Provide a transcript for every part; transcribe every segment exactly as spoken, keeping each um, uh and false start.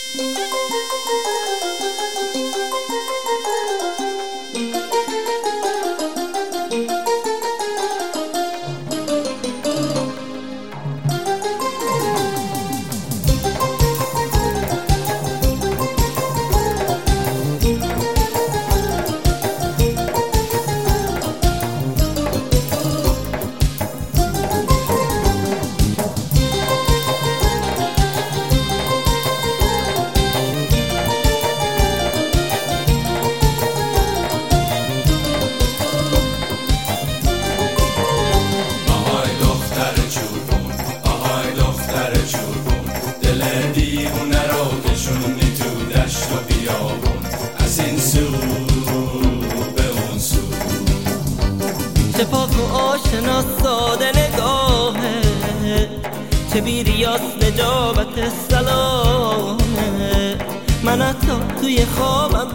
چه پاک و آشنا ساده نگاهه، چه بیریاس نجابت سلامه. من حتی توی خوابم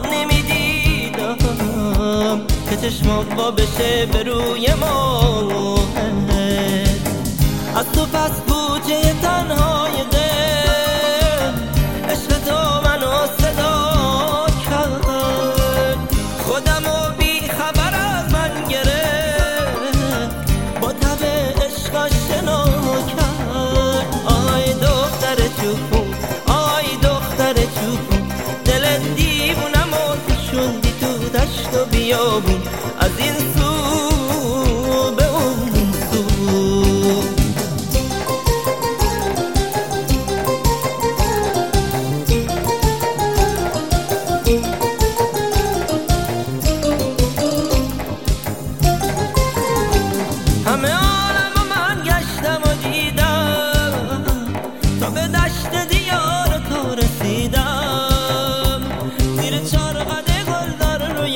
نمیدیدم که چشمام وا بشه به روی ماه. از تو پس بوجه تنهای دل، عشق تو منو صدا کرد، خودم و بی خبر از من گرفت، با تب عشق آشنا کرد. آی دختر چوپون، آی دختر چوپون، دل دیوونم و کشوندی تو دشت و بیابون، از این سو به اون سو. همه عالم من گشتم و دیدم تا به دشت دیار تو رسیدم. زیر چارقد گلدار روی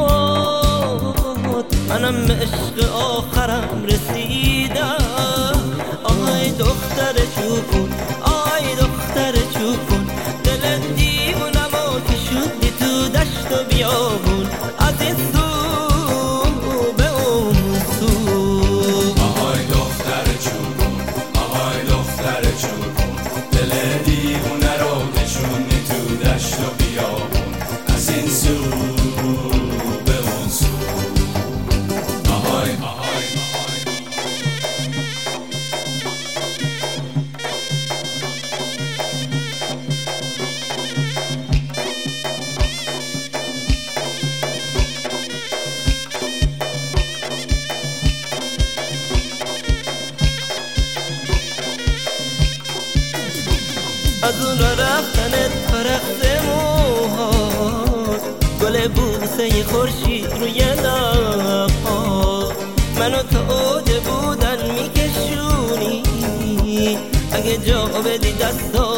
موت منم به عشق آخرم رسیدم. آی دختر چوپون، آی دختر چوپون، دل دیوونم و کشوندی تو دشت و بیابون، از این سو به اون سو. آهای دختر چوپون، آهای دختر چوپون، دل دیوونه رو کشوندی تو دشت و بیابون، از این سو به اون سو. آهای آهای از اون را رفتنت فرخت موهات، گل بوسه خورشید روی لبها، منو تا اوج بودن میکشونی، اگه جا بدی دستا